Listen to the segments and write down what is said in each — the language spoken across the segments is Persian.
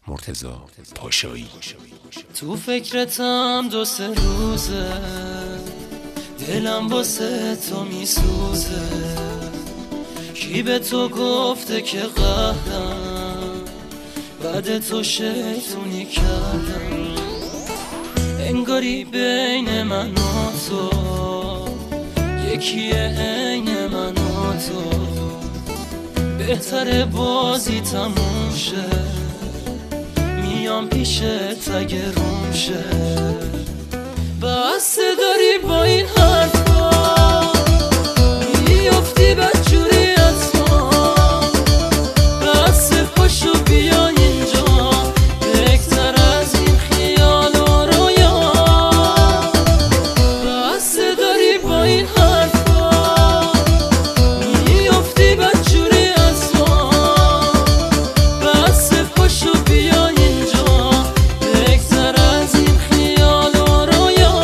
مرتضی پاشایی. تو فکرتم 2-3 روزه، دلم واسه تو میسوزه. کی به تو گفته که قهرم، بعد تو شیطونی کردم. انگاری بین من و تو یکیه، عین من و تو. بهتره بازی تموم شه، میام پیشت اگه روم شه. بس داری با این حرفا میافتی بدجوری از ما. بس پاشو بیا اینجا، بهتر از این خیال و رویا. بس داری با این حرفا میافتی بدجوری از ما. بس پاشو بیا اینجا، بهتر از این خیال و رویا.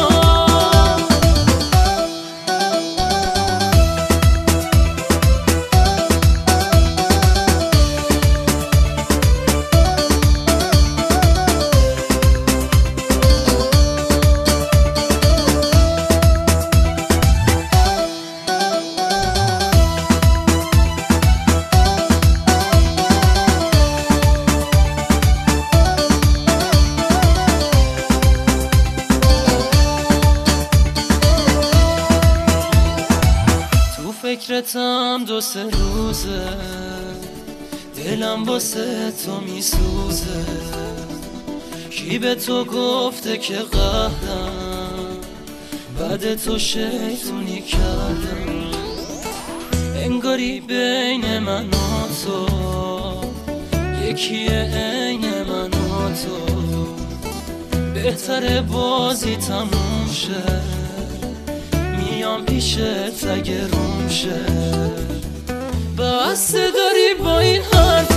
فکرتم 2-3 روزه، دلم واسه تو میسوزه. کی به تو گفته که قهرم، بعد تو شیطونی کردم. انگاری بین من و تو یکیه، عین من و تو. بهتره بازی تموم شه، میام پیشت اگه روم شه. بس داری با این حرف